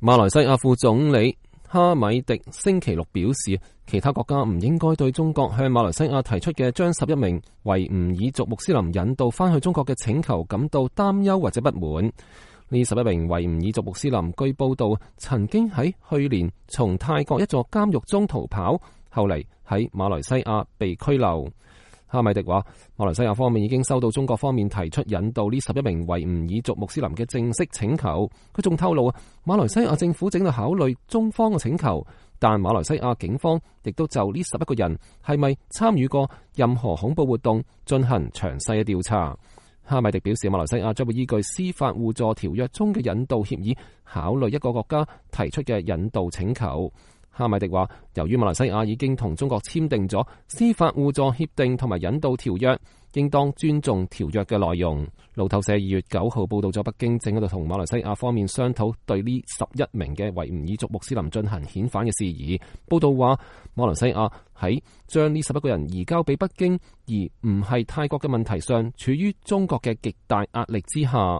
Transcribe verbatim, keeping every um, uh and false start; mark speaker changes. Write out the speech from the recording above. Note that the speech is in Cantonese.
Speaker 1: 馬來西亞副總理哈米迪星期六表示，其他國家唔應該對中國向馬來西亞提出嘅將十一名維吾爾族穆斯林引渡翻去中國嘅請求感到擔憂或者不滿。呢十一名維吾爾族穆斯林據報道曾經喺去年從泰國一座監獄中逃跑，後嚟喺馬來西亞被拘留。哈米迪話，馬來西亞方面已經收到中國方面提出引渡呢十一名維吾爾族穆斯林嘅正式請求。佢仲透露，馬來西亞政府正在考慮中方嘅請求，但馬來西亞警方亦都就呢十一個人係咪參與過任何恐怖活動進行詳細嘅調查。哈米迪表示，馬來西亞將會依據司法互助條約中嘅引渡協議，考慮一個國家提出嘅引渡請求。哈米迪話，由於馬來西亞已經同中國簽訂咗司法互助協定同埋引渡條約，應當尊重條約嘅內容。路透社二月九號報道咗北京正喺度同馬來西亞方面商討對呢十一名嘅維吾爾族穆斯林進行遣返嘅事宜。報道話，馬來西亞喺將呢十一個人移交俾北京而唔係泰國嘅問題上，處於中國嘅極大壓力之下。